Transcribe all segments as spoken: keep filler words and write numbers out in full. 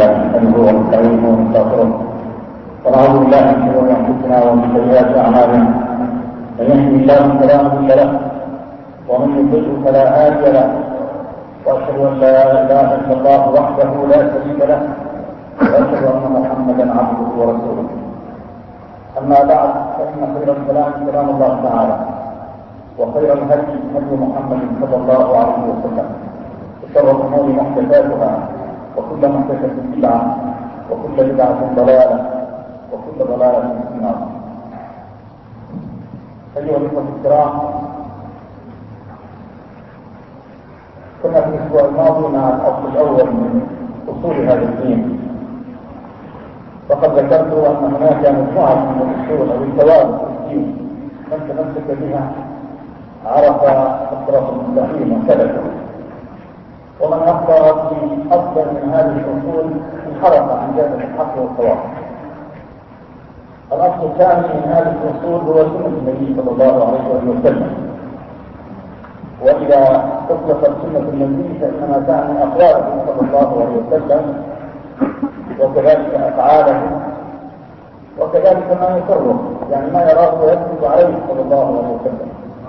لله نحمده ونستعينه ونستغفره ونعوذ بالله من شرور انفسنا ومن سيئات اعمالنا من يهده الله فلا مضل له ومن يضلل فلا هادي له واشهد ان لا اله الا الله وحده لا شريك له واشهد ان محمدا عبده ورسوله. اما بعد فان خير الكلام كلام الله تعالى وخير الهدي هدي محمد صلى الله عليه وسلم وشر الامور محدثاتها وكل محدثة بدعة وكل بدعة ضلالة وكل ضلالة في النار. أيها الأخوة الكرام، كنا في الأسبوع الماضي مع الأصل الأول من أصول هذا الدين، وقد ذكرت أن هناك مجموعة من الأصول أو الثوابت في الدين من تمسك بها عرف الصراط المستقيم وسلكه، ومن أخطأ في أصل من هذه الأصول انحرف عن جانب الحق والصواب. الأصل الثاني من هذه الأصول هو سنة النبي صلى الله عليه وسلم، وإذا تطلقت سنة النبي فإنما تعني أقواله صلى الله عليه وسلم وكذلك أفعاله وكذلك ما يسره، يعني ما يراه ويكتب عليه صلى الله عليه وسلم.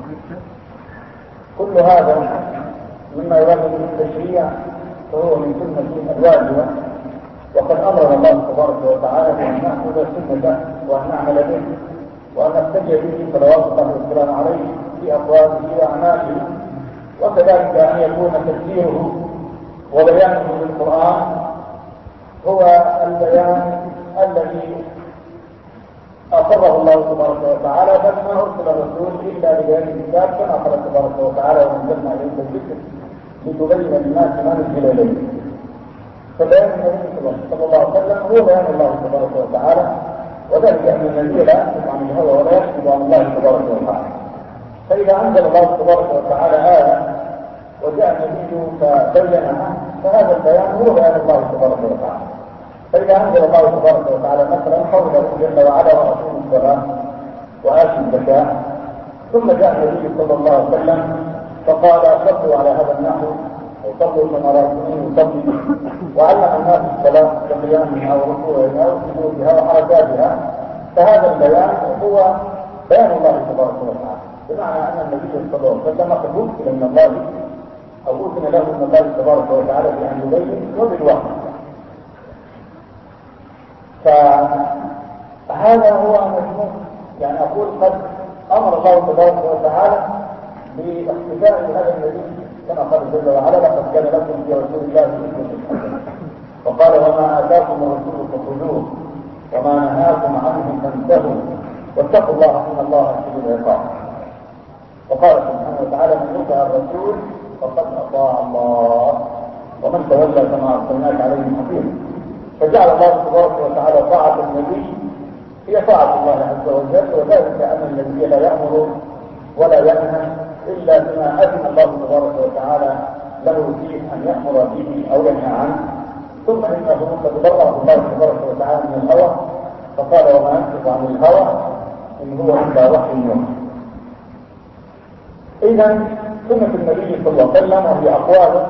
كل هذا مما يراد من التشريع فهو من سنة الواجبة، وقد أمر الله تبارك وتعالى بأن نأخذ سنته وأن نعمل به وأن نتجه به صلوات الله والسلام عليه في أقواله وأعماله، وكذلك أن يكون تفسيره وبيانه بالقرآن هو البيان الذي أقره الله تبارك وتعالى، بل ما أرسل الرسول إلا لبيان الكتاب كما قال تبارك وتعالى وأنزلنا إليك الذكر لتبين للناس ما نزل إليه. فبيان النبي صلى الله عليه وسلم هو بيان الله تبارك وتعالى، وذلك أن النبي لا يكتب عن الهوى ولا يكتب عن الله تبارك وتعالى. فإذا أنزل الله تبارك وتعالى آية وجاء النبي فبينها فهذا البيان هو بيان الله تبارك وتعالى. فإذا أنزل الله تبارك وتعالى مثلا قوله جل وعلا وأقيموا الصلاة وآتوا الزكاة، ثم جاء النبي صلى الله عليه وسلم فقال صلوا على هذا النحو أو صلوا كما رأيتموني أصلي، وعلم الناس الصلاة بقيامها وركوعها وسجودها وحركاتها، فهذا البيان هو بيان الله تبارك وتعالى، بمعنى أن النبي صلى الله عليه وسلم قد أرسل من الله أو أرسل له من الله تبارك وتعالى بأن يبين وبالوحي. فهذا هو مجموع، يعني أقول قد أمر الله تبارك وتعالى باقتداء بهذا النبي كما قال جل وعلا لقد كان لكم في رسول الله أسوة حسنة، وقال وما آتاكم الرسول فخذوه وما نهاكم عنه فانتهوا واتقوا الله إن الله شديد العقاب. وقال سبحانه وتعالى من يطع الرسول فقد أطاع الله ومن تولى فما أرسلناك عليهم حفيظا. فجعل الله تبارك وتعالى طاعة النبي هي طاعة الله عز وجل، وذلك أن النبي لا يأمر ولا ينهى إلا بما أذن الله تبارك وتعالى له فيه أن يأمر به أو ينهى عنه، ثم إنه قد برأه الله تبارك وتعالى من الهوى فقال وما ينطق عن الهوى إن هو إلا وحي يوحى. إذا سنة النبي صلى الله عليه وسلم وهي أقواله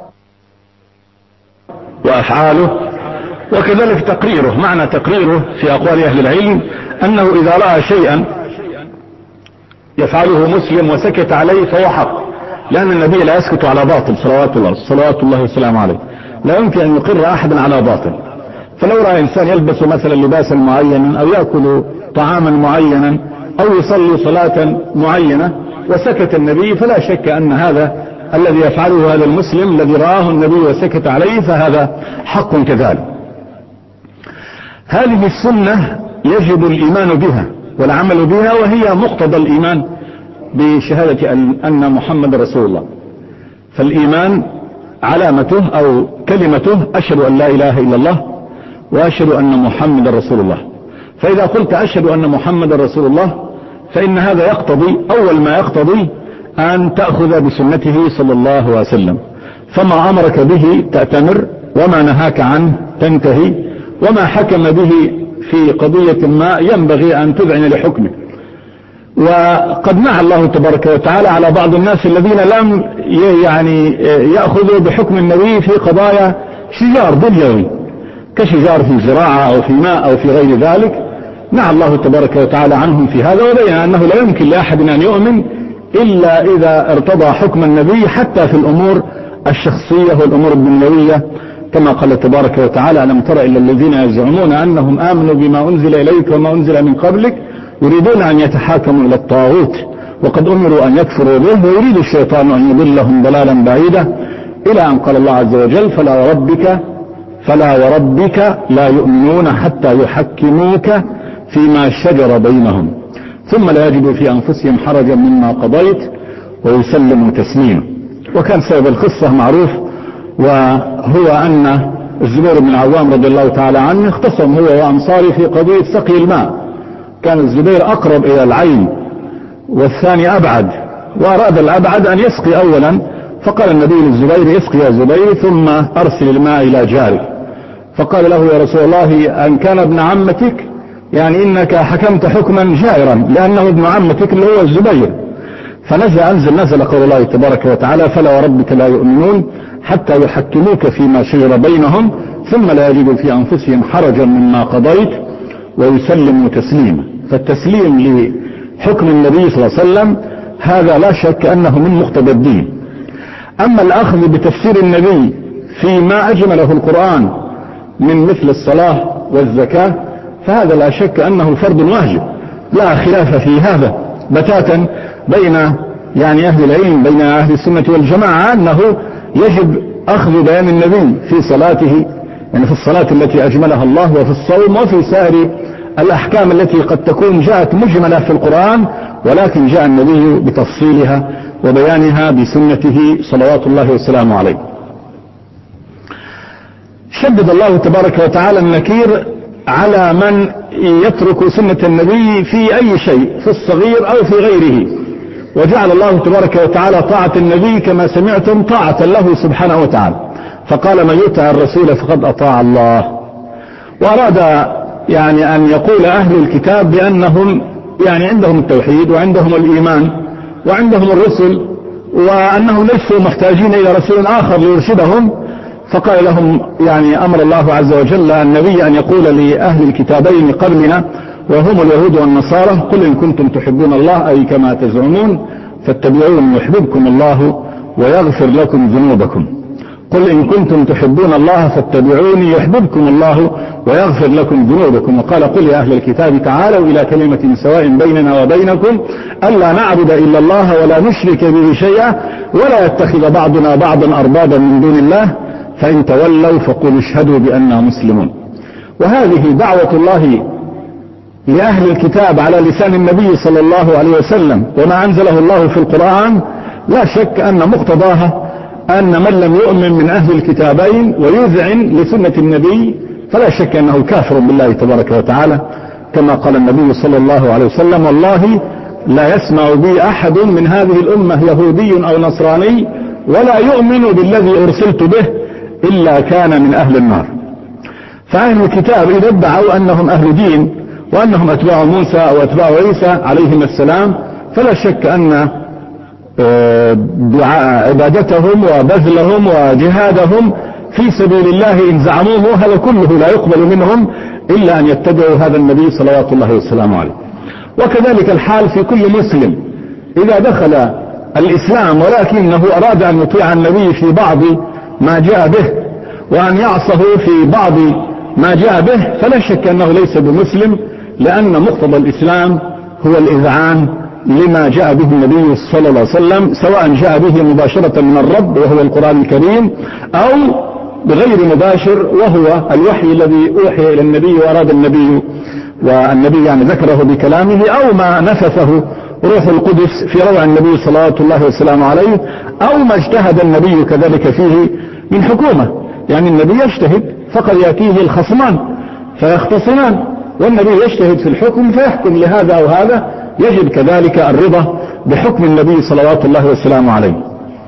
وأفعاله وكذلك تقريره. معنى تقريره في أقوال أهل العلم أنه إذا رأى شيئا يفعله مسلم وسكت عليه فهو حق، لأن النبي لا يسكت على باطل صلوات الله صلوات الله والسلام عليه، لا يمكن أن يقر أحدا على باطل. فلو رأى إنسان يلبس مثلا لباسا معينا أو يأكل طعاما معينا أو يصلي صلاة معينة وسكت النبي، فلا شك أن هذا الذي يفعله هذا المسلم الذي رآه النبي وسكت عليه فهذا حق كذلك. هذه السنة يجب الإيمان بها والعمل بها، وهي مقتضى الإيمان بشهادة أن محمد رسول الله. فالإيمان علامته أو كلمته أشهد أن لا إله إلا الله وأشهد أن محمد رسول الله. فإذا قلت أشهد أن محمد رسول الله فإن هذا يقتضي أول ما يقتضي أن تأخذ بسنته صلى الله عليه وسلم، فما أمرك به تأتمر وما نهاك عنه تنتهي، وما حكم به في قضية ما ينبغي أن تذعن لحكمه. وقد نهى الله تبارك وتعالى على بعض الناس الذين لم يعني يأخذوا بحكم النبي في قضايا شجار دنيوي، كشجار في زراعة أو في ماء أو في غير ذلك. نهى الله تبارك وتعالى عنهم في هذا، وبين أنه لا يمكن لأحد أن يؤمن إلا إذا ارتضى حكم النبي حتى في الأمور الشخصية والأمور الدنيوية، كما قال تبارك وتعالى: ألم تر إلى الذين يزعمون أنهم آمنوا بما أنزل إليك وما أنزل من قبلك يريدون أن يتحاكموا إلى الطاغوت وقد أمروا أن يكفروا به ويريد الشيطان أن يضلهم ضلالا بعيدا، إلى أن قال الله عز وجل: فلا وربك فلا وربك لا يؤمنون حتى يحكموك فيما شجر بينهم ثم لا يجدوا في أنفسهم حرجا مما قضيت ويسلموا تسليما. وكان سبب القصة معروف، وهو أن الزبير بن العوام رضي الله تعالى عنه اختصم هو وأنصاره في قضية سقي الماء. كان الزبير أقرب إلى العين والثاني أبعد، وأراد الأبعد أن يسقي أولا، فقال النبي للزبير: اسقي يا زبير ثم أرسل الماء إلى جارك. فقال له: يا رسول الله، أن كان ابن عمتك يعني إنك حكمت حكما جائرا، لأنه ابن عمتك اللي هو الزبير. فنزل أنزل نزل قول الله تبارك وتعالى: فلا وربك لا يؤمنون حتى يحكموك فيما شجر بينهم ثم لا يجدوا في أنفسهم حرجا مما قضيت ويسلموا تسليما. فالتسليم لحكم النبي صلى الله عليه وسلم هذا لا شك أنه من مقتضى الدين. أما الأخذ بتفسير النبي فيما أجمله القرآن من مثل الصلاة والزكاة فهذا لا شك أنه فرض واجب، لا خلاف في هذا بتاتا بين يعني أهل العلم، بين أهل السنة والجماعة، أنه يجب أخذ بيان النبي في صلاته، يعني في الصلاة التي أجملها الله، وفي الصوم، وفي سائر الأحكام التي قد تكون جاءت مجملة في القرآن ولكن جاء النبي بتفصيلها وبيانها بسنته صلوات الله وسلامه عليه. شدد الله تبارك وتعالى النكير على من يترك سنة النبي في أي شيء، في الصغير أو في غيره، وجعل الله تبارك وتعالى طاعة النبي كما سمعتم طاعة له سبحانه وتعالى، فقال: من يطع الرسول فقد أطاع الله. وأراد يعني أن يقول أهل الكتاب بأنهم يعني عندهم التوحيد وعندهم الإيمان وعندهم الرسل، وأنهم ليسوا محتاجين إلى رسول آخر ليرشدهم، فقال لهم يعني أمر الله عز وجل النبي أن يقول لأهل الكتابين قبلنا وهم اليهود والنصارى: قل إن كنتم تحبون الله أي كما تزعمون فاتبعون يحببكم الله ويغفر لكم ذنوبكم. قل إن كنتم تحبون الله فاتبعوني يحببكم الله ويغفر لكم ذنوبكم. وقال: قل يا أهل الكتاب تعالوا إلى كلمة سواء بيننا وبينكم ألا نعبد إلا الله ولا نشرك به شيئا ولا يتخذ بعضنا بعضا أربابا من دون الله فإن تولوا فقولوا اشهدوا بأننا مسلمون. وهذه دعوة الله لأهل الكتاب على لسان النبي صلى الله عليه وسلم، وما أنزله الله في القرآن لا شك أن مقتضاها أن من لم يؤمن من أهل الكتابين ويذعن لسنة النبي فلا شك أنه كافر بالله تبارك وتعالى، كما قال النبي صلى الله عليه وسلم: والله لا يسمع بي أحد من هذه الأمة يهودي أو نصراني ولا يؤمن بالذي أرسلت به إلا كان من أهل النار. فأهل الكتاب إذا ادعوا أنهم أهل دين وأنهم أتباع موسى أو أتباع عيسى عليهم السلام فلا شك أن عبادتهم وبذلهم وجهادهم في سبيل الله إن زعموه هذا كله لا يقبل منهم إلا أن يتبعوا هذا النبي صلوات الله والسلام عليه. وكذلك الحال في كل مسلم إذا دخل الإسلام ولكنه أراد أن يطيع النبي في بعض ما جاء به وأن يعصه في بعض ما جاء به فلا شك أنه ليس بمسلم، لأن مقتضى الإسلام هو الإذعان لما جاء به النبي صلى الله عليه وسلم، سواء جاء به مباشرة من الرب وهو القرآن الكريم أو بغير مباشر وهو الوحي الذي أوحي إلى النبي وأراد النبي والنبي يعني ذكره بكلامه، أو ما نفثه روح القدس في روع النبي صلوات الله والسلام عليه، أو ما اجتهد النبي كذلك فيه من حكومة. يعني النبي يجتهد فقد يأتيه الخصمان فيختصمان، والنبي يجتهد في الحكم فيحكم لهذا أو هذا، يجب كذلك الرضا بحكم النبي صلوات الله والسلام عليه.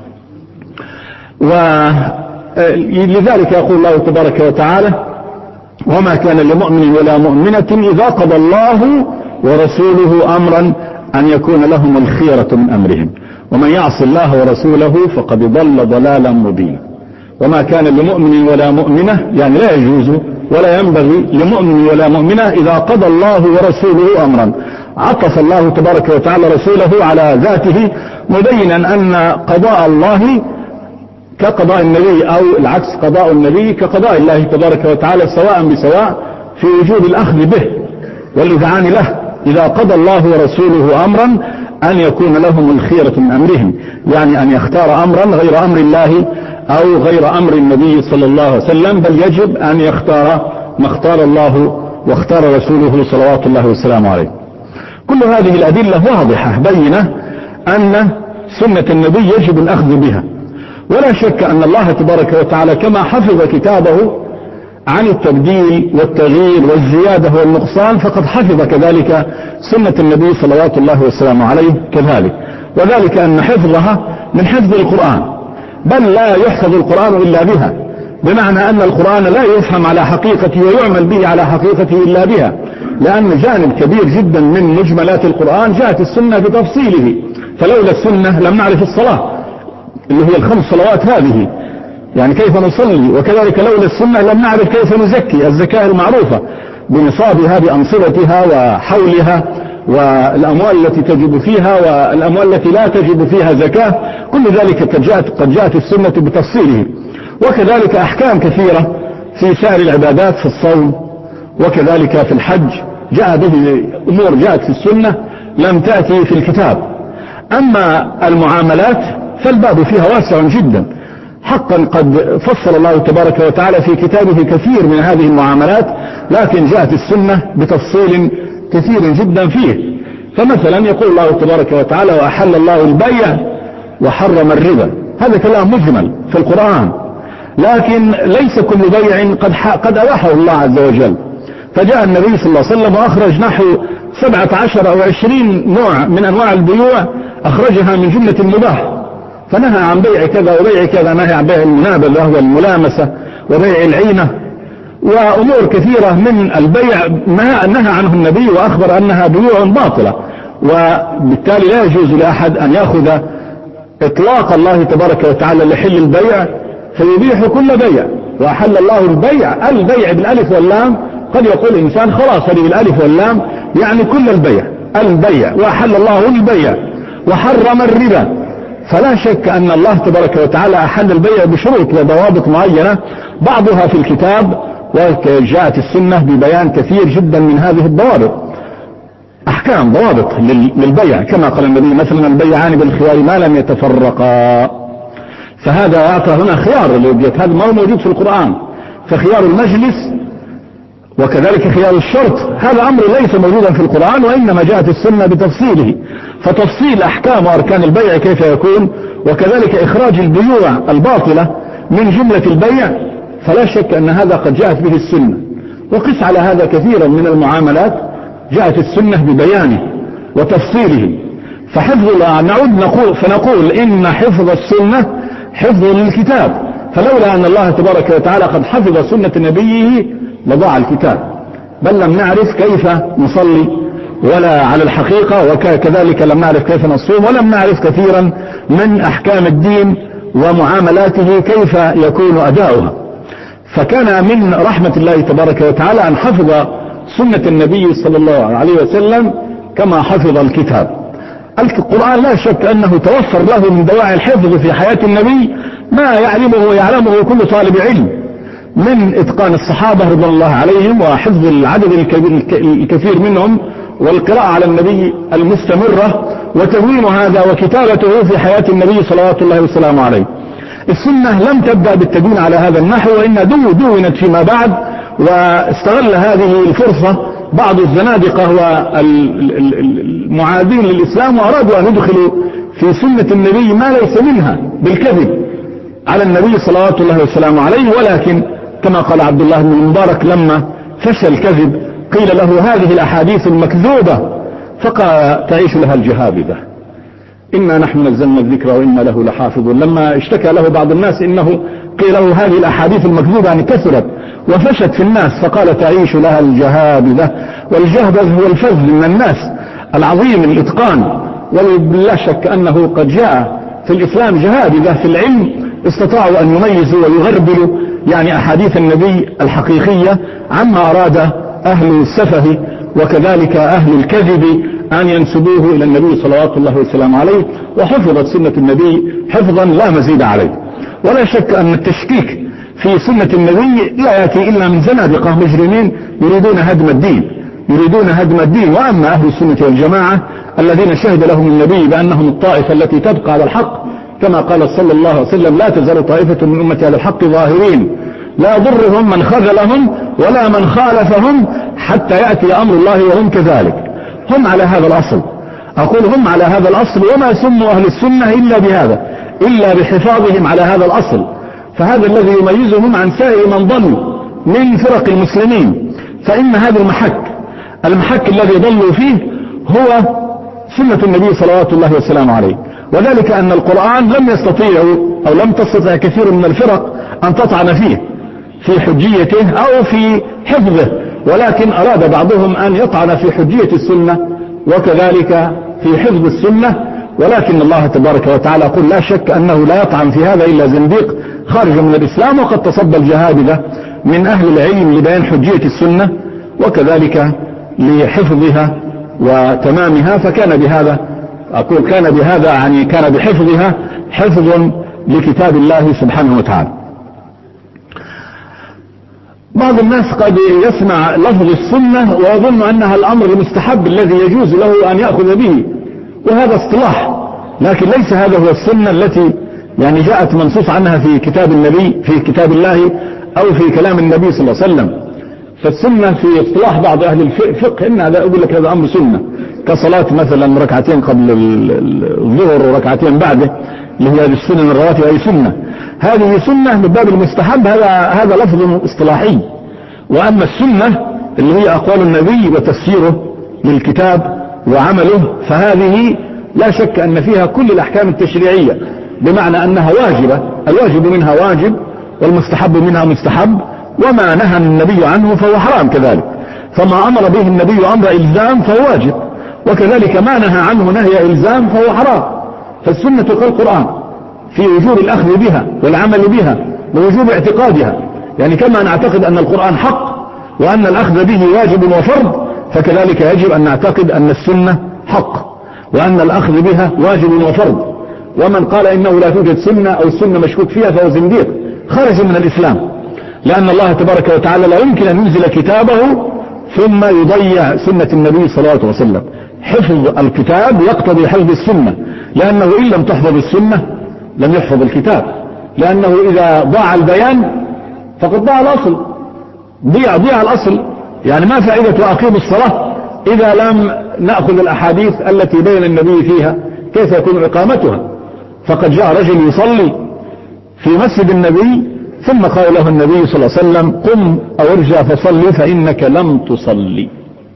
ولذلك يقول الله تبارك وتعالى: وما كان لمؤمن ولا مؤمنة إذا قضى الله ورسوله أمرا أن يكون لهم الخيرة من أمرهم ومن يعص الله ورسوله فقد ضل ضلالا مبينا. وما كان لمؤمن ولا مؤمنة يعني لا يجوز ولا ينبغي لمؤمن ولا مؤمنة إذا قضى الله ورسوله أمرا. عطف الله تبارك وتعالى رسوله على ذاته مبينا أن قضاء الله كقضاء النبي، أو العكس قضاء النبي كقضاء الله تبارك وتعالى سواء بسواء في وجوب الأخذ به والإذعان له. إذا قضى الله ورسوله أمرا أن يكون لهم الخيرة من أمرهم، يعني أن يختار أمرا غير أمر الله أو غير أمر النبي صلى الله عليه وسلم، بل يجب أن يختار ما اختار الله واختار رسوله صلوات الله وسلامه عليه. كل هذه الأدلة واضحة بينة أن سنة النبي يجب الأخذ بها، ولا شك أن الله تبارك وتعالى كما حفظ كتابه عن التبديل والتغيير والزيادة والنقصان فقد حفظ كذلك سنة النبي صلوات الله وسلامه عليه كذلك، وذلك أن حفظها من حفظ القرآن، بل لا يحفظ القرآن إلا بها، بمعنى أن القرآن لا يفهم على حقيقته ويعمل به على حقيقته إلا بها، لأن جانب كبير جدا من مجملات القرآن جاءت السنة بتفصيله، فلولا السنة لم نعرف الصلاة اللي هي الخمس صلوات هذه، يعني كيف نصلي، وكذلك لولا السنة لم نعرف كيف نزكي الزكاة المعروفة بنصابها بأنصبتها وحولها والأموال التي تجب فيها والأموال التي لا تجب فيها زكاة، كل ذلك قد جاءت, قد جاءت السنة بتفصيله. وكذلك أحكام كثيرة في سائر العبادات في الصوم وكذلك في الحج جاء به أمور جاءت في السنة لم تأتي في الكتاب. أما المعاملات فالباب فيها واسع جدا، حقا قد فصل الله تبارك وتعالى في كتابه كثير من هذه المعاملات، لكن جاءت السنة بتفصيل كثير جدا فيه. فمثلا يقول الله تبارك وتعالى وأحل الله البيع وحرم الربا، هذا كلام مجمل في القرآن، لكن ليس كل بيع قد قد أباحه الله عز وجل. فجاء النبي صلى الله عليه وسلم وأخرج نحو سبعة عشر أو عشرين نوع من أنواع البيوع أخرجها من جملة المباح، فنهى عن بيع كذا وبيع كذا، نهى عن بيع المنابذة والملامسة وبيع العينة وأمور كثيرة من البيع نهى عنه النبي وأخبر أنها بيوع باطلة، وبالتالي لا يجوز لأحد أن يأخذ إطلاق الله تبارك وتعالى لحل البيع فيبيح كل بيع. وأحل الله البيع، البيع بالألف واللام، قد يقول الإنسان خلاص هذه بالألف واللام يعني كل البيع، البيع وأحل الله البيع وحرم الربا. فلا شك أن الله تبارك وتعالى أحل البيع بشروط وضوابط معينة بعضها في الكتاب، وجاءت السنة ببيان كثير جدا من هذه الضوابط، أحكام ضوابط للبيع، كما قال النبي مثلا البيعان بالخيار ما لم يتفرقا، فهذا أعطى هنا خيار للبيت، هذا ما هو موجود في القرآن، فخيار المجلس وكذلك خيار الشرط هذا أمر ليس موجودا في القرآن، وإنما جاءت السنة بتفصيله، فتفصيل أحكام وأركان البيع كيف يكون، وكذلك إخراج البيوع الباطلة من جملة البيع، فلا شك أن هذا قد جاءت به السنة. وقس على هذا كثيرا من المعاملات جاءت السنة ببيانه وتفصيله. فحفظ نعود نقول فنقول إن حفظ السنة حفظ للكتاب، فلولا أن الله تبارك وتعالى قد حفظ سنة نبيه لضاع الكتاب، بل لم نعرف كيف نصلي ولا على الحقيقة، وكذلك لم نعرف كيف نصوم، ولم نعرف كثيرا من أحكام الدين ومعاملاته كيف يكون أداؤها. فكان من رحمة الله تبارك وتعالى أن حفظ سنة النبي صلى الله عليه وسلم كما حفظ الكتاب. القرآن لا شك أنه توفر له من دواعي الحفظ في حياة النبي ما يعلمه ويعلمه كل طالب علم، من إتقان الصحابة رضي الله عليهم وحفظ العدد الكثير منهم والقراءة على النبي المستمرة وتدوين هذا وكتابته في حياة النبي صلوات الله وسلامه عليه. السنة لم تبدأ بالتدوين على هذا النحو، وإنها دو دونت فيما بعد، واستغل هذه الفرصة بعض الزنادقة والمعادين للإسلام وأرادوا أن يدخلوا في سنة النبي ما ليس منها بالكذب على النبي صلوات الله وسلامه عليه. ولكن كما قال عبد الله بن المبارك لما فشل الكذب قيل له هذه الأحاديث المكذوبة فقال تعيش لها الجهابذة، إنا نحن نزلنا الذكر وإنا له لحافظون. لما اشتكى له بعض الناس إنه قيل له هذه الأحاديث المكذوبة يعني كثرت وفشت في الناس، فقال تعيش لها الجهابذة. والجهبذ هو الفذ من الناس العظيم الإتقان، ولا شك أنه قد جاء في الإسلام جهابذة في العلم استطاعوا أن يميزوا ويغربلوا يعني أحاديث النبي الحقيقية عما أراد أهل السفه وكذلك أهل الكذب أن ينسبوه إلى النبي صلوات الله وسلامه عليه، وحفظت سنة النبي حفظا لا مزيد عليه. ولا شك أن التشكيك في سنة النبي لا يأتي إلا من زنادقة مجرمين يريدون هدم الدين يريدون هدم الدين وأما أهل السنة والجماعة الذين شهد لهم النبي بأنهم الطائفة التي تبقى على الحق، كما قال صلى الله عليه وسلم: لا تزال طائفة من أمتي على الحق ظاهرين لا يضرهم من خذلهم ولا من خالفهم حتى يأتي أمر الله وهم كذلك. هم على هذا الأصل، أقول هم على هذا الأصل، وما سموا أهل السنة إلا بهذا، إلا بحفاظهم على هذا الأصل. فهذا الذي يميزهم عن سائر من ضل من فرق المسلمين. فإن هذا المحك المحك الذي ضلوا فيه هو سنة النبي صلوات الله وسلامه عليه، وذلك أن القرآن لم يستطيعوا أو لم تستطع كثير من الفرق أن تطعن فيه في حجيته أو في حفظه، ولكن أراد بعضهم أن يطعن في حجية السنة وكذلك في حفظ السنة. ولكن الله تبارك وتعالى يقول: لا شك أنه لا يطعن في هذا إلا زنديق خارج من الإسلام، وقد تصدى الجهابذة من أهل العلم لبيان حجية السنة وكذلك لحفظها وتمامها. فكان بهذا أقول كان بهذا يعني كان بحفظها حفظ لكتاب الله سبحانه وتعالى. بعض الناس قد يسمع لفظ السنة ويظن أنها الأمر المستحب الذي يجوز له أن يأخذ به، وهذا اصطلاح، لكن ليس هذا هو السنة التي يعني جاءت منصوص عنها في كتاب النبي في كتاب الله أو في كلام النبي صلى الله عليه وسلم. فالسنة في اصطلاح بعض أهل الفقه إن هذا أقول لك هذا أمر سنة، كصلاة مثلا ركعتين قبل الظهر وركعتين بعده اللي هي السنن الرواتب أي سنة، هذه سنة من باب المستحب، هذا هذا لفظ اصطلاحي. وأما السنة اللي هي أقوال النبي وتفسيره للكتاب وعمله فهذه لا شك أن فيها كل الأحكام التشريعية، بمعنى أنها واجبة، الواجب منها واجب والمستحب منها مستحب، وما نهى النبي عنه فهو حرام كذلك. فما أمر به النبي أمر إلزام فهو واجب، وكذلك ما نهى عنه نهي إلزام فهو حرام. فالسنة كالقرآن في وجوب الأخذ بها والعمل بها ووجوب اعتقادها، يعني كما نعتقد أن القرآن حق وأن الأخذ به واجب وفرض، فكذلك يجب أن نعتقد أن السنة حق وأن الأخذ بها واجب وفرض. ومن قال إنه لا توجد سنة أو السنة مشكوك فيها فهو زنديق خارج من الإسلام، لأن الله تبارك وتعالى لا يمكن أن ينزل كتابه ثم يضيع سنة النبي صلى الله عليه وسلم. حفظ الكتاب يقتضي حفظ السنة، لأنه إن لم تحفظ السنة لم يحفظ الكتاب، لأنه إذا ضاع البيان فقد ضاع الأصل، ضيع ضيع الأصل. يعني ما فائدة أقيم الصلاة إذا لم نأخذ الأحاديث التي بين النبي فيها كيف يكون إقامتها؟ فقد جاء رجل يصلي في مسجد النبي ثم قال له النبي صلى الله عليه وسلم: قم أو ارجع فصلي فإنك لم تصلي.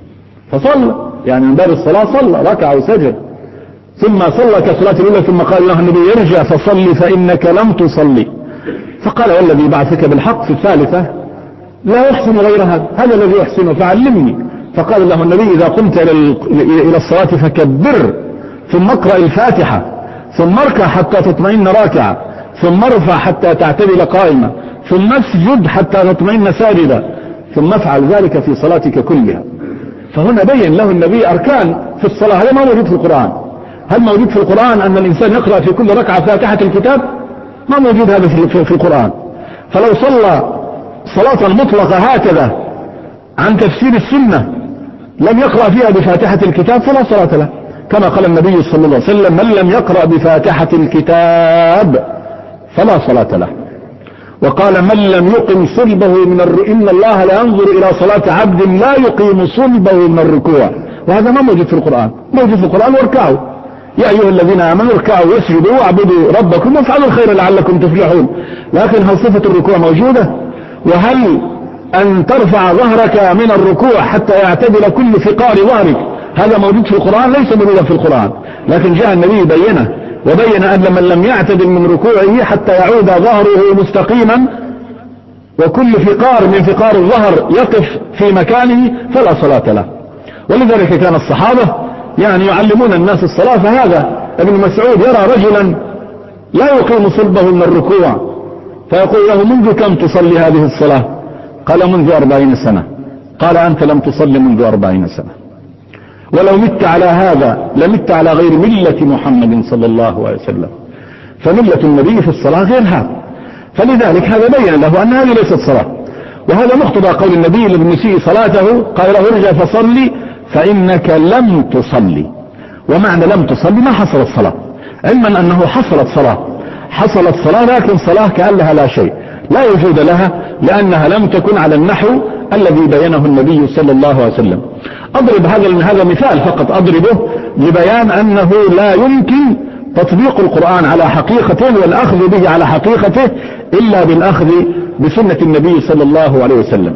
فصلى، يعني من باب الصلاة صلى، ركع وسجد، ثم صلى كصلاة الأولى ثم قال له النبي: ارجع فصلي فإنك لم تصلي. فقال: والذي بعثك بالحق في الثالثة لا يحسن غير هذا، هذا الذي يحسنه فعلمني. فقال له النبي: إذا قمت إلى الصلاة فكبر، ثم اقرأ الفاتحة، ثم اركع حتى تطمئن راكعا، ثم ارفع حتى تعتدل قائمة، ثم اسجد حتى تطمئن ساجدا، ثم افعل ذلك في صلاتك كلها. فهنا بين له النبي أركان في الصلاة، هذا ما موجود في القرآن. هل موجود في القرآن أن الإنسان يقرأ في كل ركعة فاتحة الكتاب؟ ما موجود هذا في القرآن. فلو صلى صلاة مطلقة هكذا عن تفسير السنة لم يقرأ فيها بفاتحة الكتاب فلا صلاة له، كما قال النبي صلى الله عليه وسلم: من لم يقرأ بفاتحة الكتاب فلا صلاة له. وقال: من لم يقم صلبه من الر... إن الله لا ينظر إلى صلاة عبد لا يقيم صلبه من الركوع. وهذا ما موجود في القرآن، موجود في القرآن: واركعوا يا أيها الذين آمنوا اركعوا واسجدوا واعبدوا ربكم وافعلوا الخير لعلكم تفلحون. لكن هل صفة الركوع موجودة؟ وهل أن ترفع ظهرك من الركوع حتى يعتدل كل فقار ظهرك هذا موجود في القرآن؟ ليس موجودا في القرآن. لكن جاء النبي بينه، وبين أن من لم يعتدل من ركوعه حتى يعود ظهره مستقيما وكل فقار من فقار الظهر يقف في مكانه فلا صلاة له. ولذلك كان الصحابة يعني يعلمون الناس الصلاة. فهذا ابن مسعود يرى رجلا لا يقيم صلبه من الركوع فيقول له: منذ كم تصلي هذه الصلاة؟ قال منذ أربعين سنة. قال أنت لم تصلي منذ أربعين سنة، ولو مت على هذا لمت على غير ملة محمد صلى الله عليه وسلم، فملة النبي في الصلاة غير هذا. فلذلك هذا بين له أن هذه ليست صلاة، وهذا مقتضى قول النبي للمسيء صلاته قال له ارجع فصلي فإنك لم تصلي. ومعنى لم تصلي ما حصلت صلاة، علما أنه حصلت صلاة، حصلت صلاة لكن صلاة كأنها لا شيء، لا وجود لها، لأنها لم تكن على النحو الذي بينه النبي صلى الله عليه وسلم. أضرب هذا هذا مثال فقط أضربه لبيان أنه لا يمكن تطبيق القرآن على حقيقته والأخذ به على حقيقته إلا بالأخذ بسنة النبي صلى الله عليه وسلم.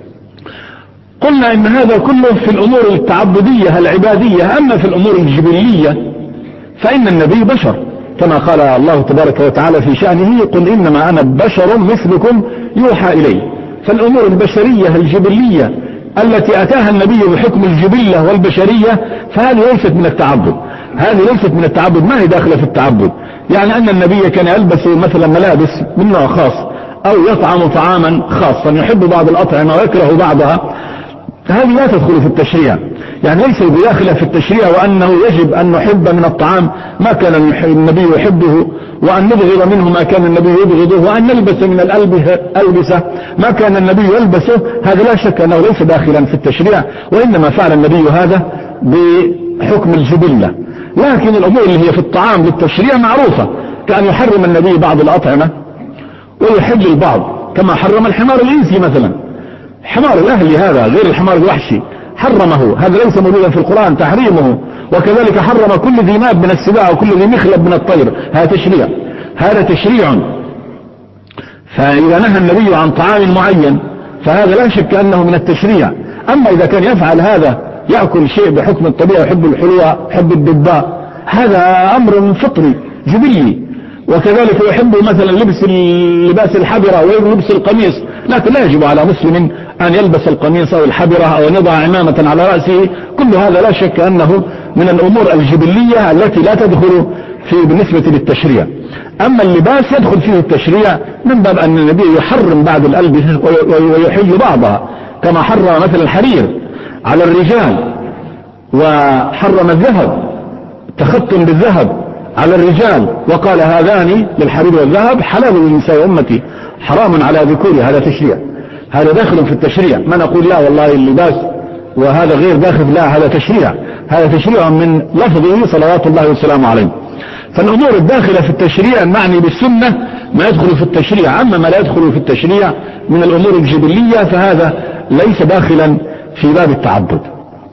قلنا إن هذا كله في الأمور التعبدية العبادية. أما في الأمور الجبلية فإن النبي بشر، كما قال الله تبارك وتعالى في شأنه قل إنما أنا بشر مثلكم يوحى إلي. فالأمور البشرية الجبلية التي أتاها النبي بحكم الجبلة والبشرية فهذه ليست من التعبد، هذه ليست من التعبد، ما هي داخلة في التعبد. يعني أن النبي كان يلبس مثلا ملابس من نوع خاص، أو يطعم طعاما خاصا، يحب بعض الأطعمة ويكره بعضها، هذه لا تدخل في التشريع. يعني ليس بداخله في التشريع وأنه يجب أن نحب من الطعام ما كان النبي يحبه، وأن نبغض منه ما كان النبي يبغضه، وأن نلبس من الألبسة ما كان النبي يلبسه، هذا لا شك أنه ليس داخلا في التشريع، وإنما فعل النبي هذا بحكم الجبلة. لكن الأمور اللي هي في الطعام للتشريع معروفة، كأن يحرم النبي بعض الأطعمة ويحل البعض، كما حرم الحمار الإنسي مثلا، حمار الأهلي هذا غير الحمار الوحشي حرمه، هذا ليس موجودا في القرآن تحريمه. وكذلك حرم كل ذي ناب من السباع وكل ذي مخلب من الطير، هذا تشريع، هذا تشريع. فإذا نهى النبي عن طعام معين فهذا لا شك أنه من التشريع. أما إذا كان يفعل هذا، يأكل شيء بحكم الطبيعة، يحب الحلوى، يحب الدباء، هذا أمر فطري جبلي. وكذلك يحب مثلا لبس لباس الحبرة ولبس القميص، لكن لا يجب على مسلم أن يلبس القميص أو الحبرة أو أن يضع عمامة على رأسه. كل هذا لا شك أنه من الأمور الجبلية التي لا تدخل في بالنسبة للتشريع. أما اللباس يدخل فيه التشريع من باب أن النبي يحرم بعض الألبسة ويحل بعضها، كما حرم مثلا الحرير على الرجال، وحرم الذهب، تختم بالذهب على الرجال، وقال هذان للحرير والذهب حلال للنساء أمتي حرام على ذكوري. هذا تشريع، هذا داخل في التشريع. ما نقول لا والله اللباس وهذا غير داخل، لا، هذا تشريع، هذا تشريع من لفظه صلوات الله والسلام عليه. فالأمور الداخلة في التشريع المعني بالسنة ما يدخل في التشريع. أما ما لا يدخل في التشريع من الأمور الجبلية فهذا ليس داخلا في باب التعبد.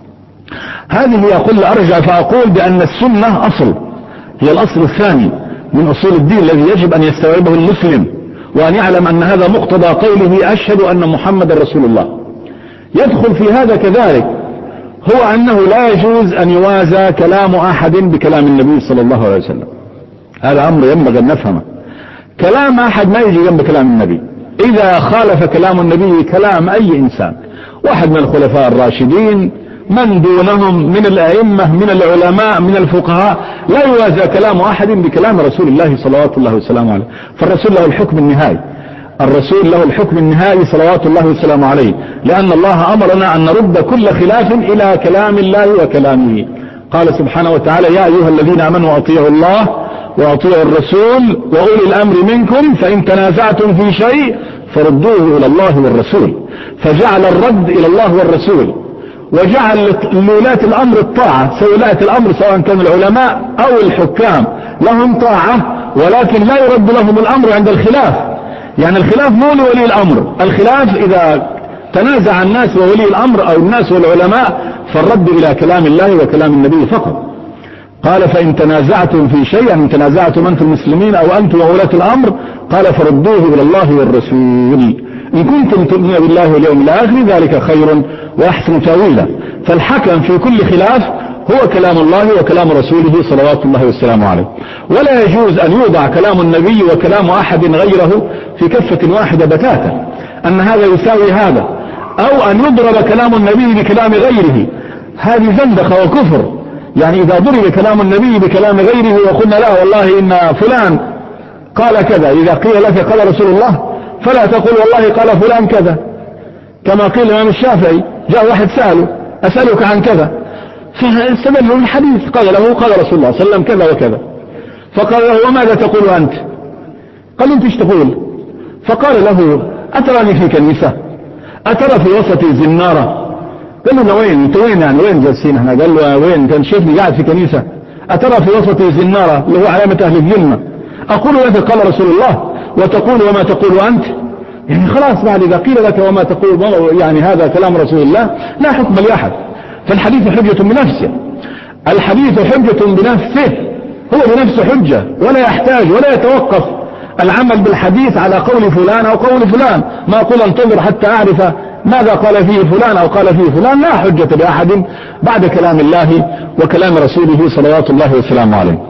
هذه يقول أرجع فأقول بأن السنة أصل، هي الأصل الثاني من أصول الدين الذي يجب أن يستوعبه المسلم، وأن يعلم أن هذا مقتضى قوله أشهد أن محمد رسول الله. يدخل في هذا كذلك هو أنه لا يجوز أن يوازى كلام أحد بكلام النبي صلى الله عليه وسلم. هذا أمر ينبغي أن نفهمه. كلام أحد ما يجي جنب كلام النبي. إذا خالف كلام النبي كلام أي إنسان، واحد من الخلفاء الراشدين، من دونهم من الأئمة، من العلماء، من الفقهاء، لا يوازى كلام أحد بكلام رسول الله صلوات الله وسلامه عليه. فالرسول له الحكم النهائي، الرسول له الحكم النهائي صلوات الله وسلامه عليه، لأن الله أمرنا أن نرد كل خلاف إلى كلام الله وكلامه. قال سبحانه وتعالى يا أيها الذين آمنوا أطيعوا الله وأطيعوا الرسول وأولي الأمر منكم فإن تنازعتم في شيء فردوه إلى الله والرسول. فجعل الرد إلى الله والرسول، وجعل لولاة الأمر الطاعة، ولاة الأمر سواء كان العلماء أو الحكام لهم طاعة، ولكن لا يرد لهم الأمر عند الخلاف. يعني الخلاف مو لولي الأمر، الخلاف إذا تنازع الناس وولي الأمر أو الناس والعلماء فالرد إلى كلام الله وكلام النبي فقط. قال فإن تنازعتم في شيء، إن تنازعتم أنتم المسلمين أو أنتم وولاة الأمر، قال فردوه إلى الله والرسول إن كنتم تؤمنون بالله واليوم الآخر ذلك خير وأحسن تأويلا. فالحكم في كل خلاف هو كلام الله وكلام رسوله صلوات الله والسلام عليه. ولا يجوز أن يوضع كلام النبي وكلام أحد غيره في كفة واحدة بتاتا، أن هذا يساوي هذا، أو أن يضرب كلام النبي بكلام غيره، هذه زندقة وكفر. يعني إذا ضرب كلام النبي بكلام غيره وقلنا لا والله إن فلان قال كذا، إذا قيل لك قال رسول الله فلا تقول والله قال فلان كذا، كما قيل الإمام الشافعي جاء واحد سأله أسألك عن كذا، فاستدلوا الحديث، قال له قال رسول الله صلى الله عليه وسلم كذا وكذا، فقال له وماذا تقول أنت؟ قال أنت ايش تقول؟ فقال له أتراني في كنيسة؟ أترى في وسط زنارة؟ قال له وين انت وين يعني وين جالسين احنا؟ قال له وين كان شايفني قاعد في كنيسة؟ أترى في وسط زنارة اللي هو علامة أهل الذمة؟ أقول لك قال رسول الله وتقول وما تقول أنت؟ يعني خلاص بعد إذا قيل لك وما تقول يعني هذا كلام رسول الله لا حكم لأحد. فالحديث حجة بنفسه، الحديث حجة بنفسه، هو بنفسه حجة ولا يحتاج ولا يتوقف العمل بالحديث على قول فلان أو قول فلان. ما أقول انتظر حتى أعرف ماذا قال فيه فلان أو قال فيه فلان، لا حجة لأحد بعد كلام الله وكلام رسوله صلوات الله وسلامه عليه.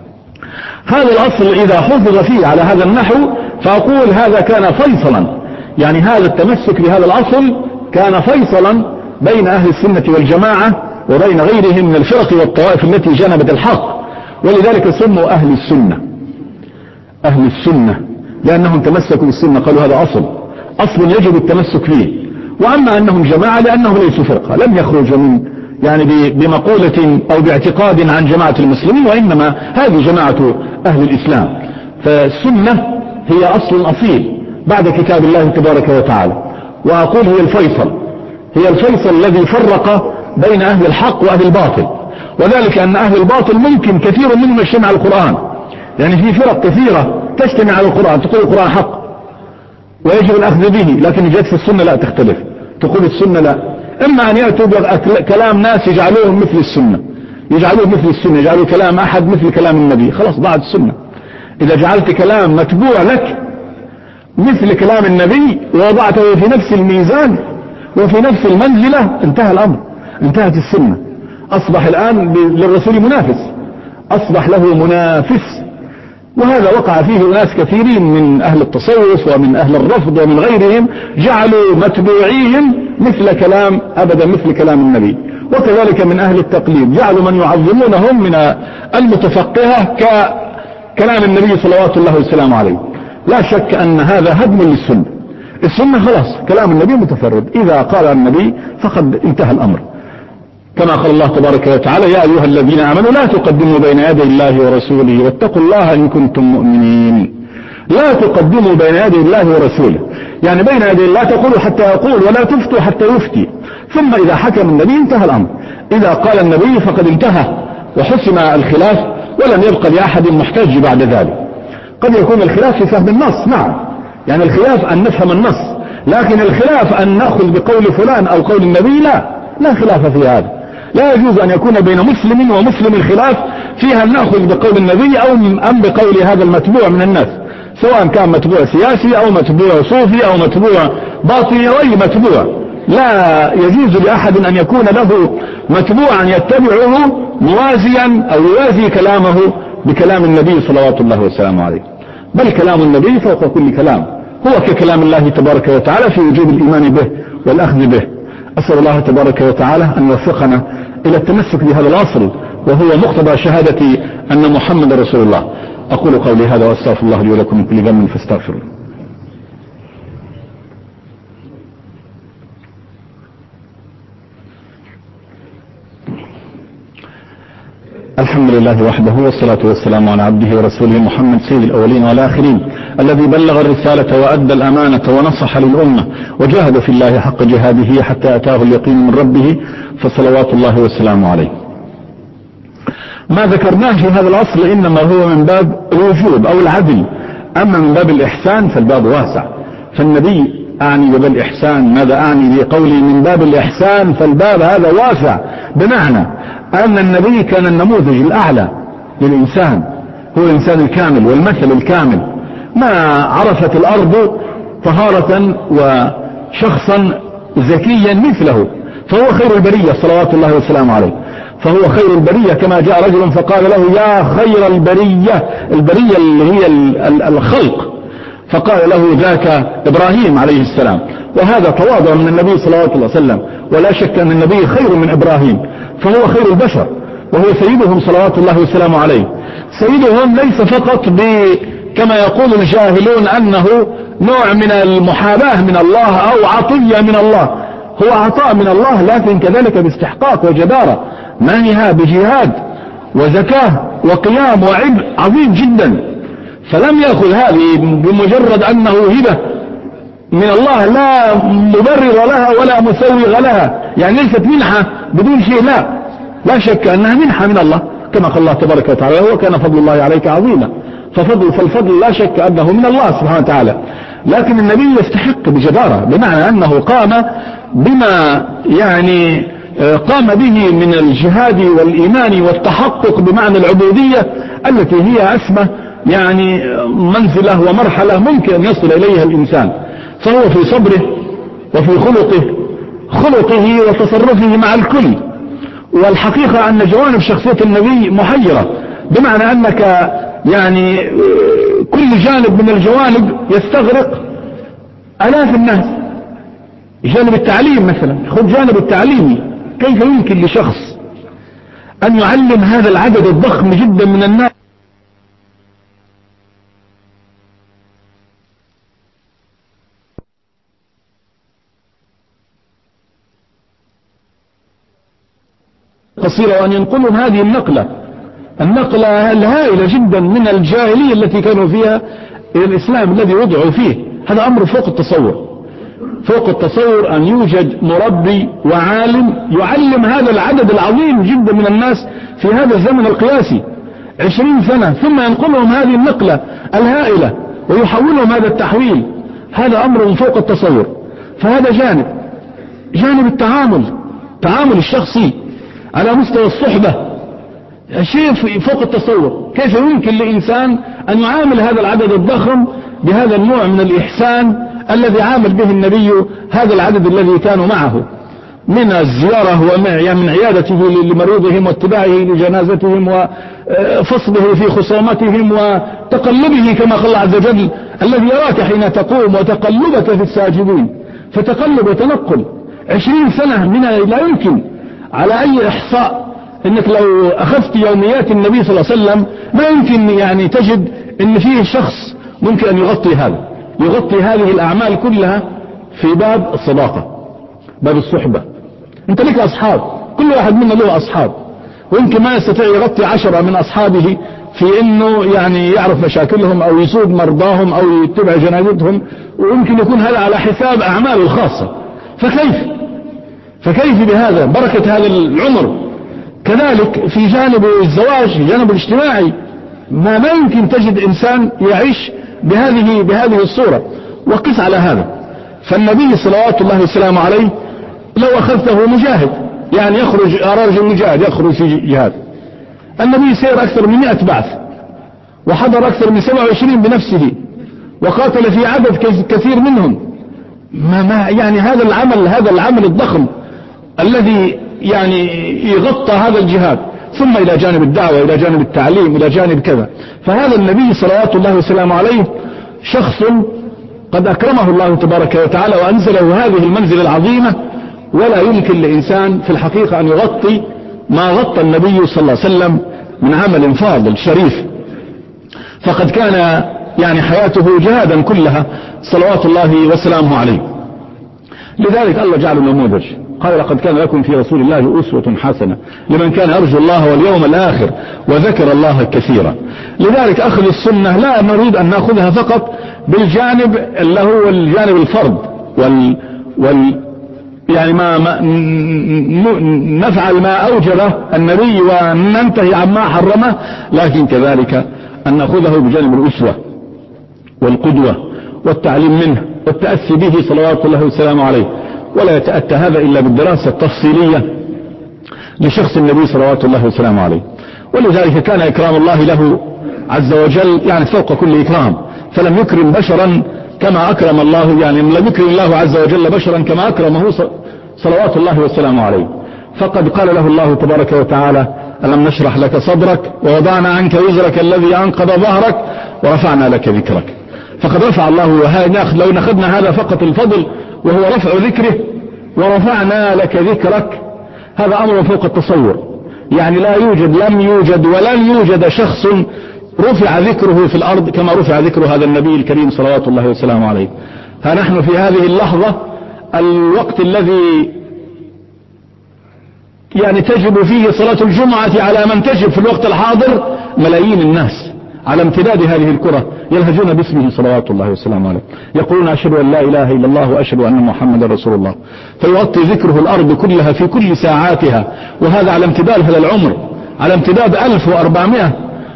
هذا الأصل إذا حفظ فيه على هذا النحو فأقول هذا كان فيصلا، يعني هذا التمسك بهذا الأصل كان فيصلا بين أهل السنة والجماعة وبين غيرهم من الفرق والطوائف التي جانبت الحق، ولذلك سموا أهل السنة أهل السنة لأنهم تمسكوا بالسنة، قالوا هذا أصل أصل يجب التمسك به. وأما أنهم جماعة لأنهم ليسوا فرقة، لم يخرجوا من يعني بمقولة أو باعتقاد عن جماعة المسلمين، وإنما هذه جماعة أهل الإسلام. فالسنة هي أصل أصيل بعد كتاب الله تبارك وتعالى، وأقول هي الفيصل هي الفيصل الذي فرق بين أهل الحق وأهل الباطل، وذلك أن أهل الباطل ممكن كثير منهم يجتمع على القرآن، يعني في فرق كثيرة تجتمع على القرآن تقول القرآن حق ويجب الأخذ به، لكن جاءت في السنة لا تختلف، تقول السنة لا. إما أن يأتوا بكلام ناس يجعلوهم مثل السنة يجعلوه مثل السنة يجعلوا كلام أحد مثل كلام النبي، خلاص ضاعت السنة. إذا جعلت كلام متبوع لك مثل كلام النبي ووضعته في نفس الميزان وفي نفس المنزلة انتهى الأمر، انتهت السنة. أصبح الآن للرسول منافس، أصبح له منافس، وهذا وقع فيه ناس كثيرين من أهل التصوف ومن أهل الرفض ومن غيرهم، جعلوا متبوعيهم مثل كلام أبدا مثل كلام النبي، وكذلك من أهل التقليد جعلوا من يعظمونهم من المتفقهة ككلام النبي صلوات الله وسلامه عليه. لا شك أن هذا هدم للسنة. السنة خلاص كلام النبي متفرد، إذا قال النبي فقد انتهى الأمر، كما قال الله تبارك وتعالى يا أيها الذين آمنوا لا تقدموا بين يدي الله ورسوله واتقوا الله إن كنتم مؤمنين. لا تقدموا بين يدي الله ورسوله، يعني بين يدي الله تقولوا حتى يقول ولا تفتوا حتى يفتي، ثم إذا حكم النبي انتهى الأمر. إذا قال النبي فقد انتهى وحسم الخلاف ولم يبقى لأحد محتج بعد ذلك. قد يكون الخلاف في فهم النص، نعم، يعني الخلاف أن نفهم النص، لكن الخلاف أن نأخذ بقول فلان أو قول النبي لا لا خلاف في هذا. لا يجوز أن يكون بين مسلم ومسلم الخلاف فيها أن نأخذ بقول النبي أو أم بقول هذا المتبوع من الناس، سواء كان متبوع سياسي أو متبوع صوفي أو متبوع باطني أو أي متبوع. لا يجوز لأحد أن يكون له متبوعا يتبعه موازيا أو يوازي كلامه بكلام النبي صلوات الله وسلامه عليه، بل كلام النبي فوق كل كلام، هو ككلام الله تبارك وتعالى في وجوب الإيمان به والأخذ به. أسأل الله تبارك وتعالى أن يوفقنا إلى التمسك بهذا الأصل وهو مقتضى شهادة أن محمد رسول الله. أقول قولي هذا وأستغفر الله لي ولكم من كل ذنب فاستغفروا. الحمد لله وحده والصلاة والسلام على عبده ورسوله محمد سيد الأولين والآخرين الذي بلغ الرسالة وأدى الأمانة ونصح للأمة وجاهد في الله حق جهاده حتى أتاه اليقين من ربه، فصلوات الله والسلام عليه. ما ذكرناه في هذا الأصل إنما هو من باب الوجوب أو العدل، أما من باب الإحسان فالباب واسع. فالنبي أعني بالإحسان، ماذا أعني بقولي من باب الإحسان؟ فالباب هذا واسع، بمعنى أن النبي كان النموذج الأعلى للإنسان، هو الإنسان الكامل والمثل الكامل، ما عرفت الأرض طهارة وشخصا زكيا مثله، فهو خير البرية صلوات الله والسلام عليه، فهو خير البرية. كما جاء رجل فقال له يا خير البرية، البرية اللي هي الخلق، فقال له ذاك إبراهيم عليه السلام، وهذا تواضع من النبي صلوات الله عليه وسلم، ولا شك أن النبي خير من إبراهيم، فهو خير البشر وهو سيدهم صلوات الله وسلامه عليه. سيدهم ليس فقط كما يقول الجاهلون أنه نوع من المحاباة من الله أو عطية من الله، هو عطاء من الله لكن كذلك باستحقاق وجدارة، مانها بجهاد وزكاة وقيام وعبء عظيم جدا. فلم يأخذ هذه بمجرد أنه هبة من الله لا مبرر لها ولا مسوغ لها، يعني ليست منحة بدون شيء، لا لا شك أنها منحة من الله كما قال الله تبارك وتعالى وكان فضل الله عليك عظيما. ففضل فالفضل لا شك أنه من الله سبحانه وتعالى، لكن النبي يستحق بجدارة، بمعنى أنه قام بما يعني قام به من الجهاد والإيمان والتحقق بمعنى العبودية التي هي أسمى يعني منزلة ومرحلة ممكن أن يصل إليها الإنسان. فهو في صبره وفي خلقه خلقه وتصرفه مع الكل. والحقيقة أن جوانب شخصية النبي محيرة، بمعنى أنك يعني كل جانب من الجوانب يستغرق آلاف الناس. جانب التعليم مثلا، خذ جانب التعليمي، كيف يمكن لشخص أن يعلم هذا العدد الضخم جدا من الناس؟ قصيرة، وأن ينقلهم هذه النقلة النقلة الهائلة جدا من الجاهلية التي كانوا فيها إلى الإسلام الذي وضعوا فيه. هذا أمر فوق التصور، فوق التصور أن يوجد مربي وعالم يعلم هذا العدد العظيم جدا من الناس في هذا الزمن القياسي عشرين سنة، ثم ينقلهم هذه النقلة الهائلة ويحولهم هذا التحويل. هذا أمر فوق التصور. فهذا جانب جانب التعامل تعامل الشخصي على مستوى الصحبة، شيء فوق التصور. كيف يمكن لإنسان أن يعامل هذا العدد الضخم بهذا النوع من الإحسان الذي عامل به النبي هذا العدد الذي كانوا معه من الزيارة ومن عيادته لمريضهم واتباعه لجنازتهم وفصله في خصومتهم وتقلبه كما قال الله عز وجل الذي يراك حين تقوم وتقلبك في الساجدين. فتقلب وتنقل عشرين سنة من لا يمكن على أي إحصاء إنك لو أخذت يوميات النبي صلى الله عليه وسلم ما يمكن يعني تجد إن فيه شخص ممكن أن يغطي هذا يغطي هذه الأعمال كلها في باب الصداقة، باب الصحبة. أنت لك أصحاب، كل واحد منا له أصحاب، ويمكن ما يستطيع يغطي عشرة من أصحابه في إنه يعني يعرف مشاكلهم أو يسود مرضاهم أو يتبع جنازتهم، ويمكن يكون هذا على حساب أعماله الخاصة. فكيف فكيف بهذا بركة هذا العمر؟ كذلك في جانب الزواج، جانب الاجتماعي، ما ما يمكن تجد إنسان يعيش بهذه بهذه الصورة. وقس على هذا. فالنبي صلوات الله وسلامه عليه لو أخذته مجاهد، يعني يخرج رجل مجاهد يخرج في جهاد، النبي سير أكثر من مئة بعث وحضر أكثر من سبعة وعشرين بنفسه وقاتل في عدد كثير منهم. ما ما يعني هذا العمل هذا العمل الضخم الذي يعني يغطى هذا الجهاد، ثم إلى جانب الدعوة، إلى جانب التعليم، إلى جانب كذا. فهذا النبي صلوات الله وسلامه عليه شخص قد أكرمه الله تبارك وتعالى وأنزله هذه المنزلة العظيمة، ولا يمكن لإنسان في الحقيقة أن يغطي ما غطى النبي صلى الله عليه وسلم من عمل فاضل شريف. فقد كان يعني حياته جهادا كلها صلوات الله وسلامه عليه. لذلك الله جعل نموذج، قال لقد كان لكم في رسول الله أسوة حسنة لمن كان يرجو الله واليوم الآخر وذكر الله كثيرا. لذلك أخذ السنة لا نريد أن نأخذها فقط بالجانب اللي هو الجانب الفرض وال, وال يعني ما, ما نفعل ما أوجبه النبي وننتهي عما حرمه، لكن كذلك أن نأخذه بجانب الأسوة والقدوة والتعليم منه والتأسي به صلوات الله وسلامه عليه. ولا يتأتى هذا إلا بالدراسة التفصيلية لشخص النبي صلوات الله وسلامه عليه. ولذلك كان إكرام الله له عز وجل يعني فوق كل إكرام، فلم يكرم بشرا كما أكرم الله، يعني لم يكرم الله عز وجل بشرا كما أكرمه صلوات الله وسلامه عليه. فقد قال له الله تبارك وتعالى ألم نشرح لك صدرك ووضعنا عنك وزرك الذي أنقض ظهرك ورفعنا لك ذكرك. فقد رفع الله، لو نأخذنا هذا فقط الفضل وهو رفع ذكره ورفعنا لك ذكرك، هذا أمر فوق التصور. يعني لا يوجد لم يوجد ولن يوجد شخص رفع ذكره في الأرض كما رفع ذكر هذا النبي الكريم صلوات الله وسلامه عليه. ها نحن في هذه اللحظة الوقت الذي يعني تجب فيه صلاة الجمعة على من تجب في الوقت الحاضر ملايين الناس على امتداد هذه الكرة يلهجون باسمه صلوات الله وسلامه عليه، يقولون أشهد أن لا إله إلا الله وأشهد أن محمد رسول الله، فيغطي ذكره الأرض كلها في كل ساعاتها، وهذا على امتداد هذا العمر، على امتداد ألف وأربعمائة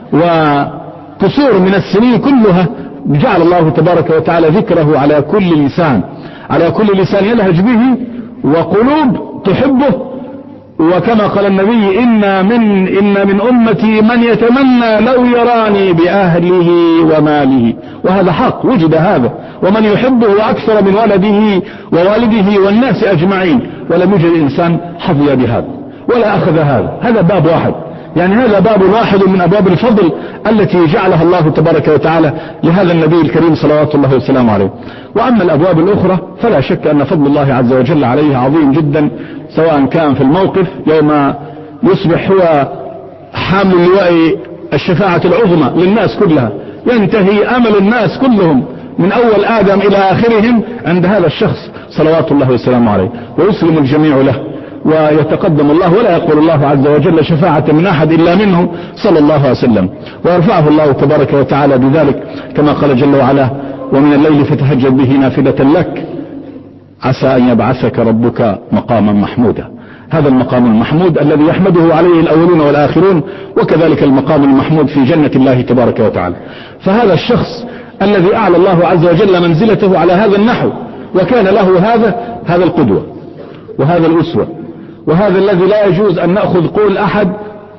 وكسور من السنين كلها جعل الله تبارك وتعالى ذكره على كل لسان، على كل لسان يلهج به وقلوب تحبه. وكما قال النبي إن من, إن من أمتي من يتمنى لو يراني بأهله وماله، وهذا حق وجد هذا، ومن يحبه أكثر من ولده ووالده والناس أجمعين، ولم يوجد إنسان حظي بهذا ولا أخذ هذا. هذا باب واحد، يعني هذا باب واحد من أبواب الفضل التي جعلها الله تبارك وتعالى لهذا النبي الكريم صلوات الله وسلامه عليه. وأما الأبواب الأخرى فلا شك أن فضل الله عز وجل عليه عظيم جدا، سواء كان في الموقف يوم يصبح هو حامل لواء الشفاعة العظمى للناس كلها، ينتهي أمل الناس كلهم من أول آدم إلى آخرهم عند هذا الشخص صلوات الله وسلامه عليه، ويسلم الجميع له ويتقدم الله، ولا يقول الله عز وجل شفاعة من أحد إلا منه صلى الله عليه وسلم، ويرفعه الله تبارك وتعالى بذلك كما قال جل وعلا ومن الليل فتهجد به نافلة لك عسى أن يبعثك ربك مقاما محمودا. هذا المقام المحمود الذي يحمده عليه الأولون والآخرون، وكذلك المقام المحمود في جنة الله تبارك وتعالى. فهذا الشخص الذي أعلى الله عز وجل منزلته على هذا النحو، وكان له هذا هذا القدوة وهذا الأسوة، وهذا الذي لا يجوز أن نأخذ قول أحد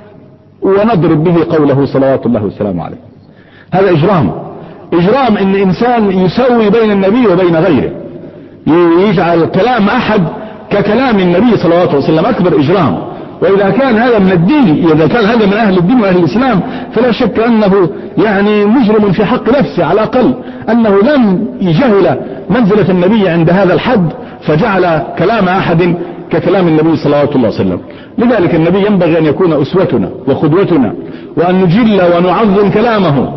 ونضرب به قوله صلوات الله وسلامه عليه. هذا إجرام، إجرام إن إنسان يسوي بين النبي وبين غيره، يجعل كلام أحد ككلام النبي صلوات الله وسلم، أكبر إجرام. وإذا كان هذا من الدين، إذا كان هذا من أهل الدين وأهل الإسلام، فلا شك أنه يعني مجرم في حق نفسه على الأقل، أنه لم يجهل منزلة النبي عند هذا الحد فجعل كلام أحد ككلام النبي صلوات الله وسلم. لذلك النبي ينبغي أن يكون أسوتنا وقدوتنا، وأن نجل ونعظم كلامه.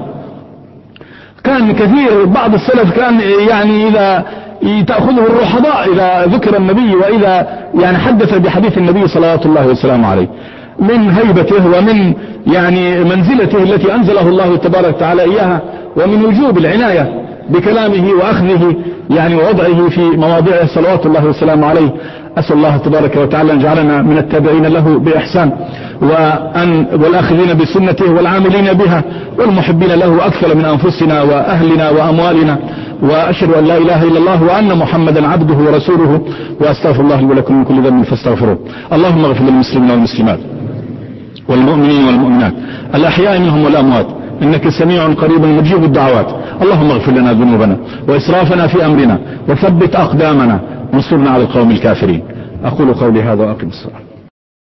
كان كثير بعض السلف كان يعني إذا تأخذه الرحضاء إذا ذكر النبي، وإذا يعني حدث بحديث النبي صلوات الله وسلامه عليه، من هيبته ومن يعني منزلته التي أنزله الله تبارك وتعالى إياها، ومن وجوب العناية بكلامه وأخذه يعني ووضعه في مواضعه صلوات الله وسلامه عليه. أسأل الله تبارك وتعالى أن يجعلنا من التابعين له بإحسان، وأن والآخذين بسنته والعاملين بها، والمحبين له أكثر من أنفسنا وأهلنا وأموالنا. وأشهد أن لا إله إلا الله وأن محمدا عبده ورسوله، وأستغفر الله لي ولكم من كل ذنب فاستغفروه. اللهم اغفر للمسلمين والمسلمات والمؤمنين والمؤمنات الأحياء منهم والأموات، إنك سميع قريب مجيب الدعوات. اللهم اغفر لنا ذنوبنا وإسرافنا في أمرنا، وثبت أقدامنا، وانصرنا على القوم الكافرين. أقول قولي هذا وأقم الصلاة.